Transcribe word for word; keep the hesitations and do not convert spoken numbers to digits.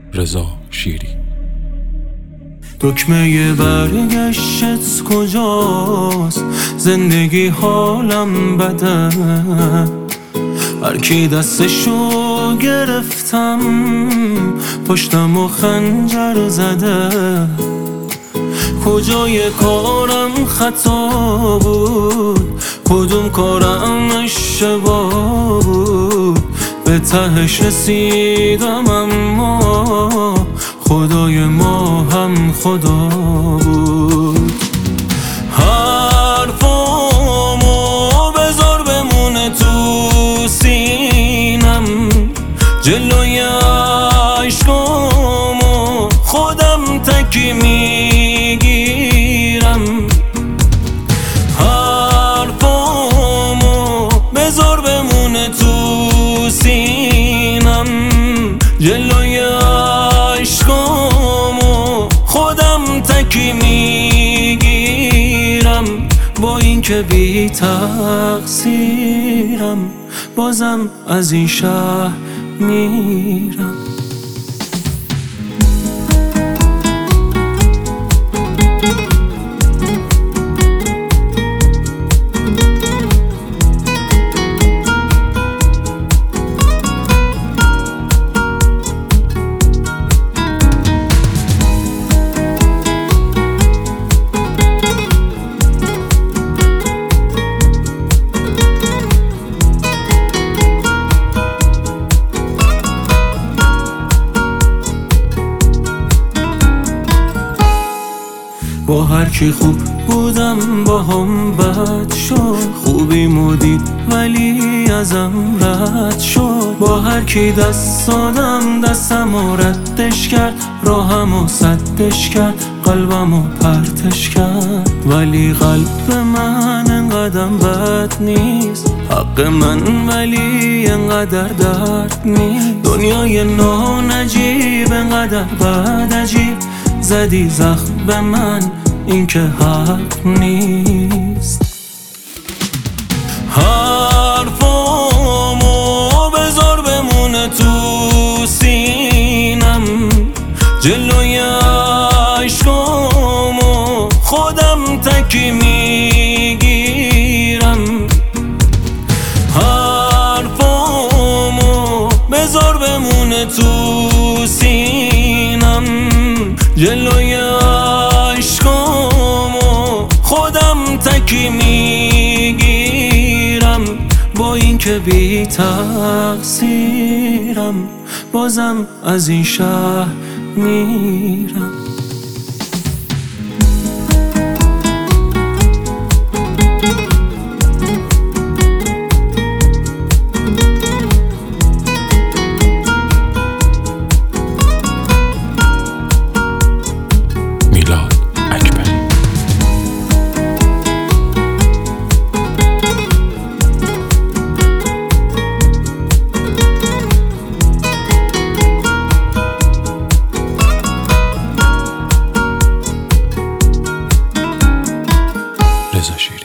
رضا شیری. دکمه برگشتت کجاست؟ زندگی حالم بده، هر کی دستشو گرفتم پشتم و خنجر زده. کجای کارم خطا بود، کدوم کارم اشتباه بود؟ به تهش رسیدم اما خدای ما هم خدا بود. حرفامو بذار بمونه تو سینم، جلوی عشقامو خودم تکی میگیرم. حرفامو بذار بمونه تو سینم، جلوی عشقامو خودم تکی میگیرم. با این که بی تقصیرم بازم از این شهر میرم. با هر کی خوب بودم با هم بد شد، خوبی مدید ولی ازم رد شد. با هر کی دست دادم دستم و ردش کرد، راهم و سدش کرد، قلبم و پرتش کرد. ولی قلب من انقدر بد نیست، حق من ولی انقدر درد نیست. دنیای نانجیب انقدر بد عجیب، زدی زخم به من این که حق نیست. حرفامو بذار بمونه تو سینم، جلوی عشقامو خودم تکی میگیرم. حرفامو بذار بمونه تو سینم، جلوی عشقامو خودم تکی میگیرم. با این که بی تقصیرم بازم از این شهر میرم. رضا شیری.